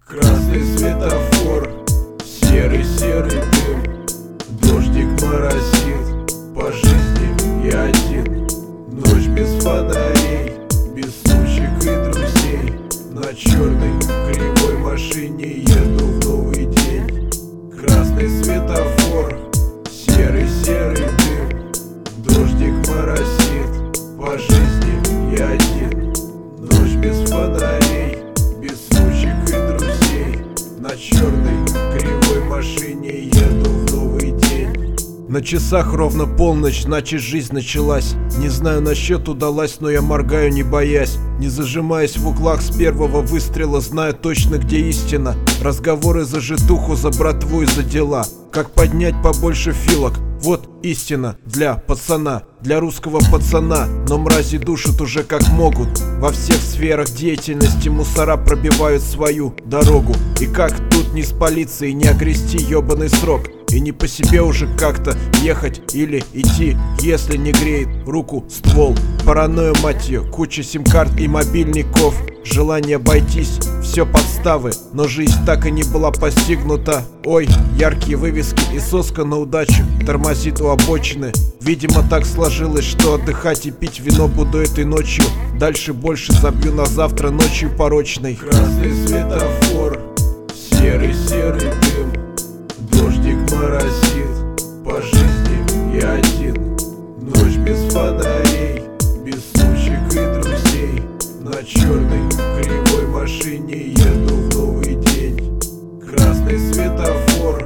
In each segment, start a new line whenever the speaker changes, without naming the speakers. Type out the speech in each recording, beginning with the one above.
Красный светофор, серый-серый дым, дождик моросит, по жизни я один. Ночь без фонарей, без сучек и друзей, на черной кривой машине еду в новый день. Красный светофор, серый-серый дым, дождик моросит, по жизни я один. Ночь без фонарей, без сучек и друзей, на черной кривой машине еду в новый день.
На часах ровно полночь, значит жизнь началась. Не знаю, насчет удалась, но я моргаю, не боясь. Не зажимаясь в углах с первого выстрела, зная точно, где истина. Разговоры за житуху, за братву и за дела. Как поднять побольше филок, вот истина для пацана, для русского пацана. Но мрази душат уже как могут. Во всех сферах деятельности мусора пробивают свою дорогу. И как тут не спалиться и не огрести ёбаный срок? И не по себе уже как-то ехать или идти, если не греет руку ствол. Паранойя, мать ее, куча сим-карт и мобильников. Желание обойтись, все подставы, но жизнь так и не была постигнута. Ой, яркие вывески и соска на удачу тормозит у обочины. Видимо, так сложилось, что отдыхать и пить вино буду этой ночью. Дальше больше забью на завтра ночью порочной.
Красный светофор, серый-серый дым, дождик моросит, по жизни я один. Ночь без фонарей, без сучек и друзей, на черной кривой машине еду в новый день. Красный светофор,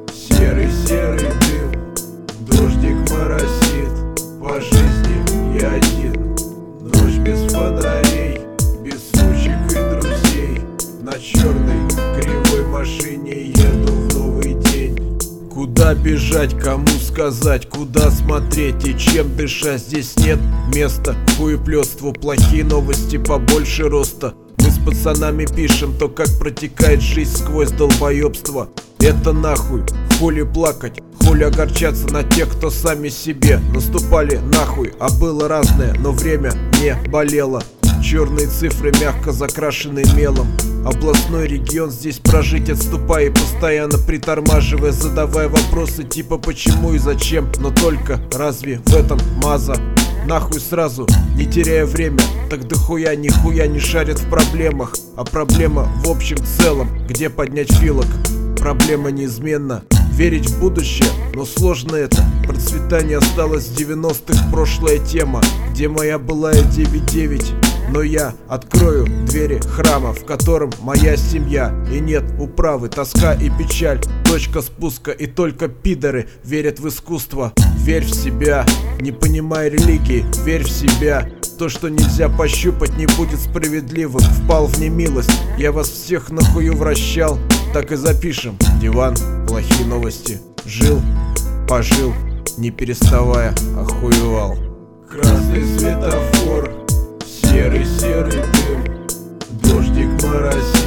серый-серый дым, дождик моросит, по жизни я один. Ночь без фонарей, без сучек и друзей, на черной кривой машине еду в новый день.
Куда бежать, кому сказать, куда смотреть и чем дышать? Здесь нет места хуеплёству, плохие новости побольше роста. Мы с пацанами пишем то, как протекает жизнь сквозь долбоёбство. Это нахуй, хули плакать, хули огорчаться на тех, кто сами себе наступали нахуй. А было разное, но время не болело. Черные цифры, мягко закрашенные мелом. Областной регион, здесь прожить отступая и постоянно притормаживая, задавая вопросы типа почему и зачем. Но только разве в этом маза? Нахуй сразу, не теряя время. Так дохуя нихуя не шарят в проблемах. А проблема в общем целом, где поднять филок? Проблема неизменна. Верить в будущее, но сложно это. Процветание осталось в 90-х, прошлая тема. Где моя былая 9-9? Но я открою двери храма, в котором моя семья. И нет управы, тоска и печаль, точка спуска. И только пидоры верят в искусство. Верь в себя, не понимай религии, верь в себя. То, что нельзя пощупать, не будет справедливым. Впал в немилость, я вас всех нахую вращал. Так и запишем, диван, плохие новости. Жил, пожил, не переставая, охуевал.
Красный светофор, серый-серый дым, дождик моросит,